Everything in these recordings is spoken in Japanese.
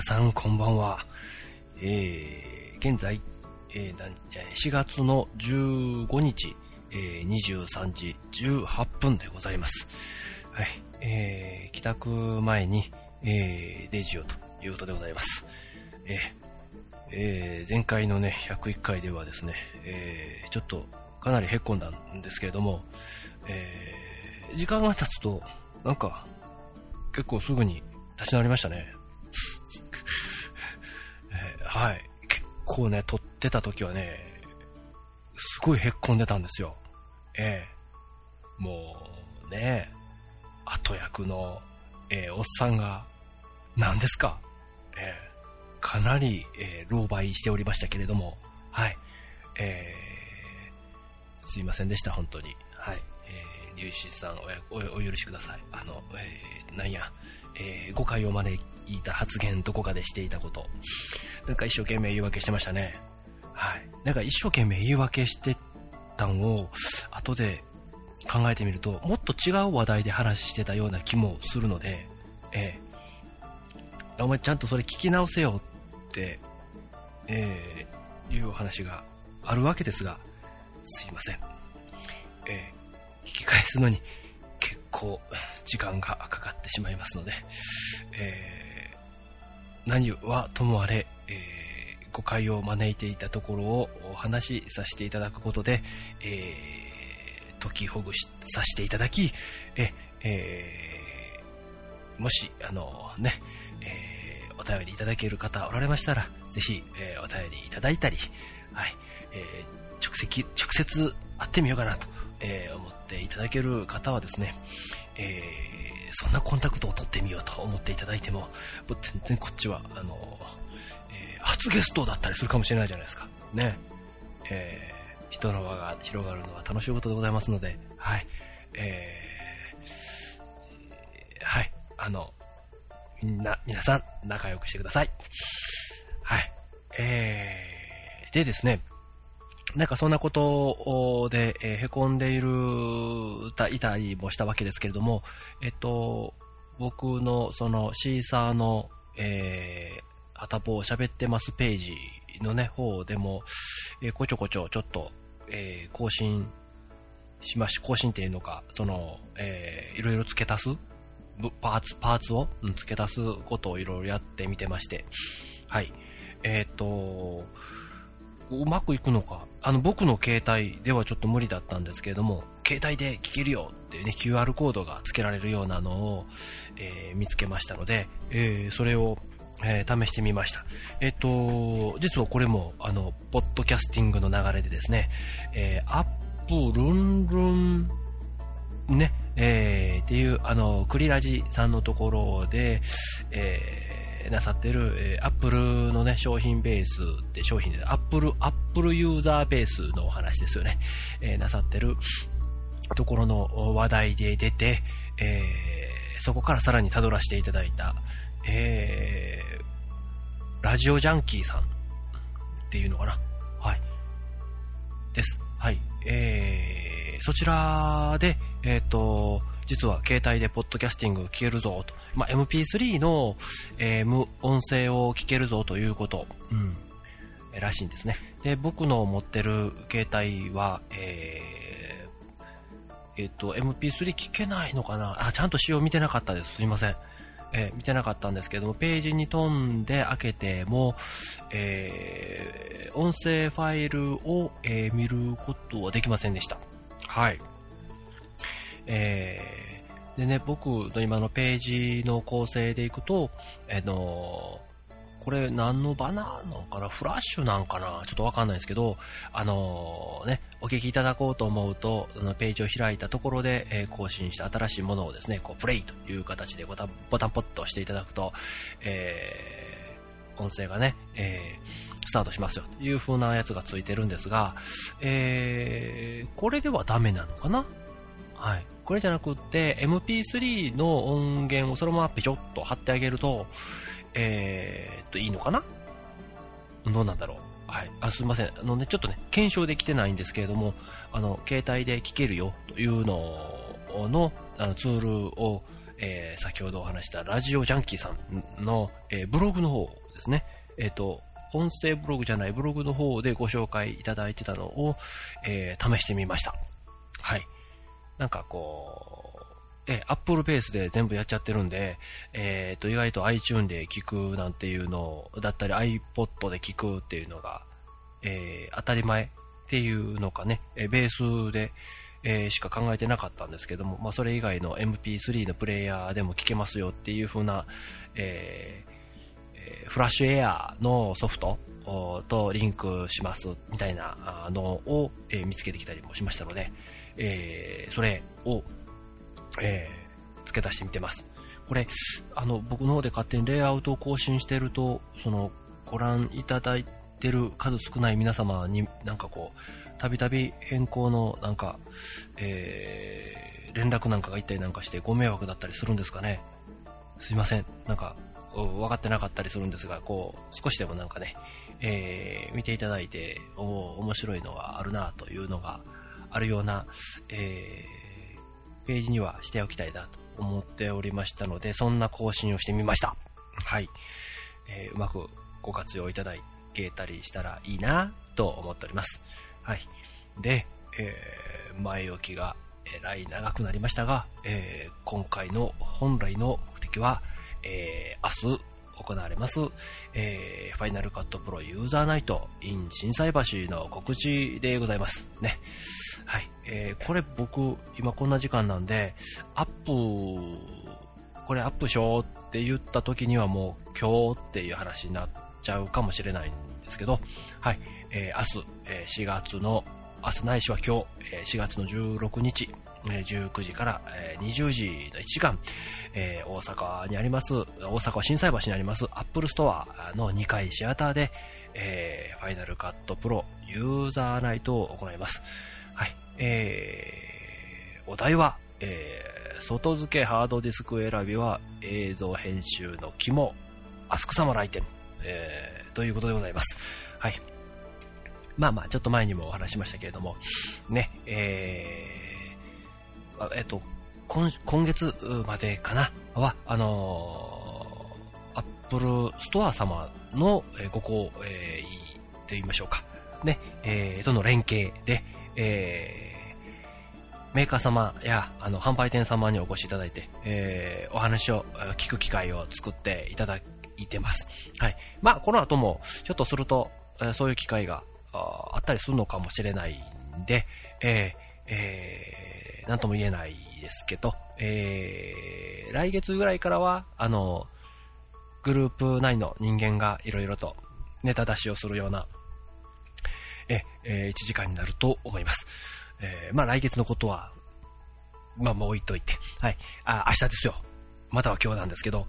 さんこんばんは。現在、4月の15日、23時18分でございます。はい。帰宅前に、デジオということでございます。前回のね、101回ではですね、ちょっとかなりへっこんだんですけれども、時間が経つと、なんか、結構すぐに立ち直りましたね。はい。結構ね、撮ってた時はね、すごいへっこんでたんですよ。もうね、後役の、おっさんが、何ですか、かなり、狼狽しておりましたけれども、はい。すいませんでした、本当に。はい。リュウシさんお許しください。誤解を招いた発言どこかでしていたこと。なんか一生懸命言い訳してましたね。はい。なんか一生懸命言い訳してたんを、後で考えてみると、もっと違う話題で話してたような気もするので、お前ちゃんとそれ聞き直せよって、いうお話があるわけですが、すいません。聞き返すのに結構時間がかかってしまいますので、何はともあれ、誤解を招いていたところをお話しさせていただくことで、解きほぐさせていただき、もしお便りいただける方おられましたら、ぜひ、お便りいただいたり、はい、直接会ってみようかなと、思っていただける方はですね、そんなコンタクトを取ってみようと思っていただいても、全然こっちは初ゲストだったりするかもしれないじゃないですかね。人の輪が広がるのは楽しいことでございますので、はい、はい、皆さん仲良くしてください。はい。でですね、なんかそんなことで、へこんでいたりもしたわけですけれども、僕のそのシーサーの、はたぼう喋ってますページのね、方でも、こちょこちょちょっと、更新っていうのか、その、いろいろ付け足すパーツを付け足すことをいろいろやってみてまして、はい。うまくいくのか。僕の携帯ではちょっと無理だったんですけれども、携帯で聞けるよっていうね、QR コードが付けられるようなのを、見つけましたので、それを、試してみました。実はこれも、ポッドキャスティングの流れでですね、アップルンルン、ね、っていう、クリラジさんのところで、なさってる、アップルのね、商品ベースって商品で、アップルユーザーベースのお話ですよね。なさってるところの話題で出て、そこからさらに辿らせていただいた、ラジオジャンキーさんっていうのかな。はい。です。はい。そちらで、実は携帯でポッドキャスティング聞けるぞと。MP3 の、無音声を聞けるぞということ、らしいんですね。で、僕の持ってる携帯は、MP3 聞けないのかな。ちゃんと仕様見てなかったです。すいません。見てなかったんですけども、ページに飛んで開けても、音声ファイルを、見ることはできませんでした。はい。でね、僕の今のページの構成でいくと、これ何のバナーなのかな、フラッシュなんかな、ちょっとわかんないですけど、ね、お聞きいただこうと思うと、ページを開いたところで、更新した新しいものをですね、こうプレイという形でボタンポッと押していただくと、音声がね、スタートしますよという風なやつがついてるんですが、これではダメなのかな。はい。これじゃなくって MP3 の音源をそのままペチョッと貼ってあげると、いいのかな。どうなんだろう。はい。すいません。ちょっとね、検証できてないんですけれども、携帯で聞けるよというのの、ツールを、 先ほどお話したラジオジャンキーさんの、ブログの方ですね。音声ブログじゃないブログの方でご紹介いただいてたのを、試してみました。はい。なんかこう、Apple ベースで全部やっちゃってるんで、意外と iTune で聞くなんていうのだったり iPod で聞くっていうのが、当たり前っていうのかね、ベースで、しか考えてなかったんですけども、まあそれ以外の MP3 のプレイヤーでも聞けますよっていう風な、フラッシュエアのソフトとリンクしますみたいなのを、見つけてきたりもしましたので、それを、付け足してみてます。これ僕の方で勝手にレイアウトを更新してると、そのご覧いただいてる数少ない皆様になんかこうたびたび変更のなんか、連絡なんかが行ったりなんかしてご迷惑だったりするんですかね。すいません。なんか分かってなかったりするんですが、こう少しでもなんかね、見ていただいて面白いのがあるなというのがあるような、ページにはしておきたいなと思っておりましたので、そんな更新をしてみました。はい、うまくご活用いただけたりしたらいいなと思っております。はい。で、前置きがえらい長くなりましたが、今回の本来の目的は、明日行われます、ファイナルカットプロユーザーナイト in 心斎橋の告知でございますね。はい。これ僕今こんな時間なんでこれアップしようって言った時にはもう今日っていう話になっちゃうかもしれないんですけど、はい。明日、4月の明日ないしは今日、4月の16日、19時から20時の1時間、大阪にあります、大阪心斎橋にありますアップルストアの2階シアターで、ファイナルカットプロユーザーナイトを行います。はい。お題は、外付けハードディスク選びは映像編集の肝、アスク様来店、ということでございます。はい。まあまあ、ちょっと前にもお話しましたけれども、ね、今月までかなは、アップルストア様のご好意と言いましょうか。ね、との連携で、メーカー様や販売店様にお越しいただいて、お話を聞く機会を作っていただいてます。はい。まあ、この後も、ひょっとすると、そういう機会があったりするのかもしれないんで、なんとも言えないですけど、来月ぐらいからは、グループ内の人間がいろいろとネタ出しをするような、1時間になると思います。まあ来月のことは、まあもう置いといて、はい。明日ですよ。または今日なんですけど、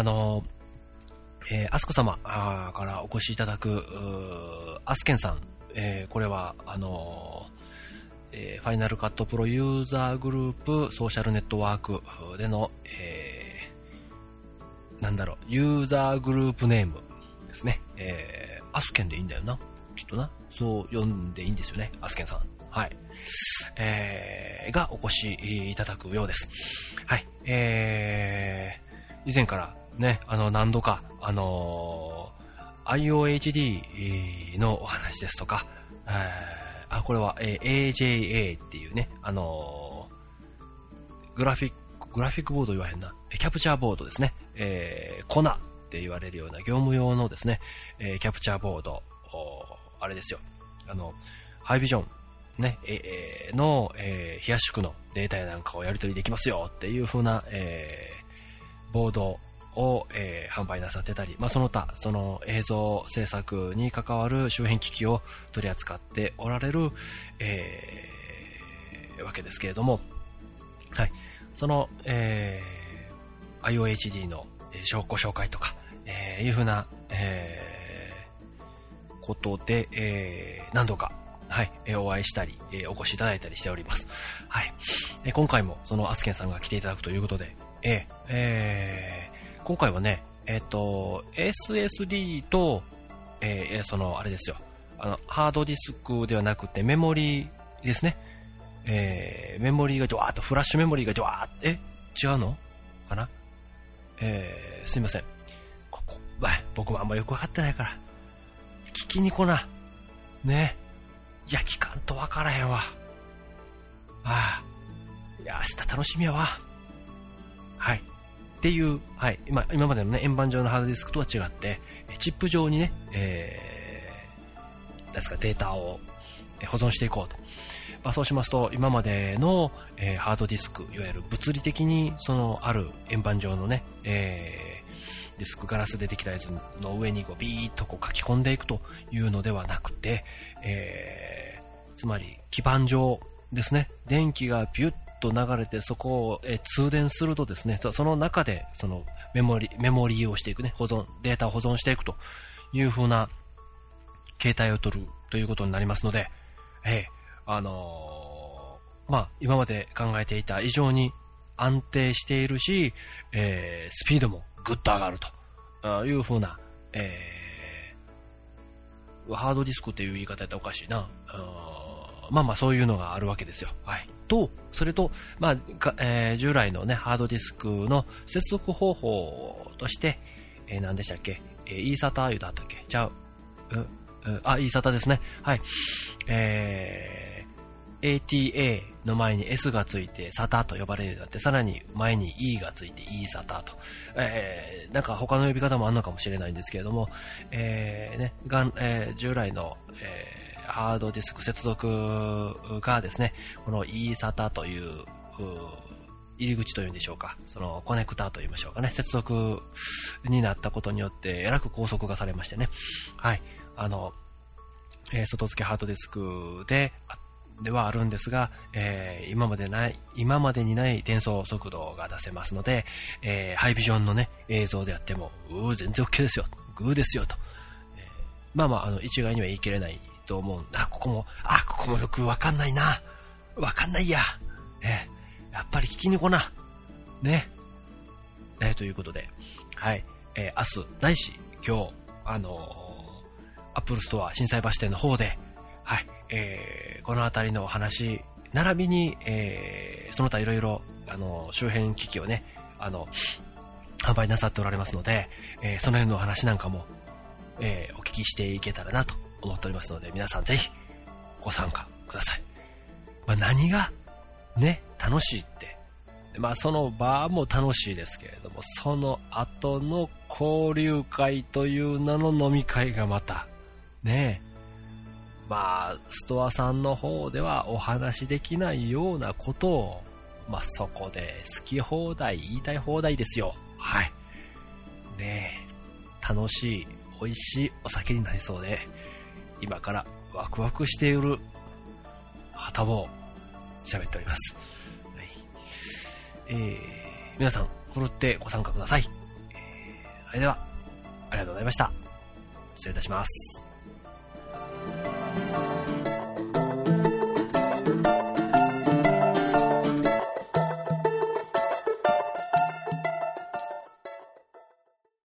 アスコ様からお越しいただく、アスケンさん、これは、ファイナルカットプロユーザーグループソーシャルネットワークでの、ユーザーグループネームですね。アスケンでいいんだよな。きっとな。そう読んでいいんですよね。アスケンさん。はい。がお越しいただくようです。はい。以前からね、何度か、IOHD のお話ですとか、これは、AJA っていうね、グラフィックボード言わへんな。キャプチャーボードですね。コナって言われるような業務用のですね、キャプチャーボード、あれですよ。ハイビジョン、ね、の、非圧縮のデータやなんかをやり取りできますよっていう風な、ボードを、販売なさってたり、まあ、その他、その映像制作に関わる周辺機器を取り扱っておられる、わけですけれども、はい。その、IOHD のご紹介とか、いうふうな、ことで、何度か、はい、お会いしたり、お越しいただいたりしております。はい。今回もそのアスケンさんが来ていただくということで、今回はね、SSD と、あれですよ。ハードディスクではなくてメモリーですね。メモリーがジョワーっと、フラッシュメモリーがジョワーって、違うのかな。すいません。僕もあんまよくわかってないから。聞きに来な。ね。いや、聞かんとわからへんわ。いや、明日楽しみやわ。はい。っていう、はい。今までのね、円盤状のハードディスクとは違って、チップ上にね、ですか、データを保存していこうと。そうしますと、今までの、ハードディスク、いわゆる物理的にある円盤状のね、ディスクガラスでできたやつの上にビーッと書き込んでいくというのではなくて、つまり基板上ですね、電気がビュッと流れてそこを、通電するとですね、その中でメモリーをしていくね、データを保存していくという風な形態を取るということになりますので、今まで考えていた以上に安定しているし、スピードもぐっと上がるという風な、ハードディスクっていう言い方やったらおかしいな。そういうのがあるわけですよ。はい。それと、従来のね、ハードディスクの接続方法として、何でしたっけ、eSATA 言うだったっけ、ちゃう。eSATA ですね。はい。ATA の前に S がついて SATA と呼ばれるようになって、さらに前に E がついて eSATA と。なんか他の呼び方もあるのかもしれないんですけれども、従来の、ハードディスク接続がですね、この eSATA という、入り口というんでしょうか、コネクタと言いましょうかね、接続になったことによって、えらく高速化されましてね。はい。外付けハードディスクではあるんですが、今までにない転送速度が出せますので、ハイビジョンのね、映像であっても、全然 OK ですよ。グーですよと。一概には言い切れないと思うんだ。ここもよくわかんないな。わかんないや。やっぱり聞きに来な。ね。ということで、はい。明日ないし、今日、アップルストア、心斎橋店の方で、はい。このあたりのお話、並びに、その他いろいろ、周辺機器をね、販売なさっておられますので、その辺のお話なんかも、お聞きしていけたらなと思っておりますので、皆さんぜひご参加ください。何がね、楽しいって、その場も楽しいですけれども、その後の交流会という名の飲み会がまたね、ストアさんの方ではお話できないようなことを、そこで好き放題言いたい放題ですよ。はい。ねえ、楽しい美味しいお酒になりそうで、今からワクワクしている旗を喋っております。はい。皆さん、ふるってご参加ください。それでは、ありがとうございました。失礼いたします。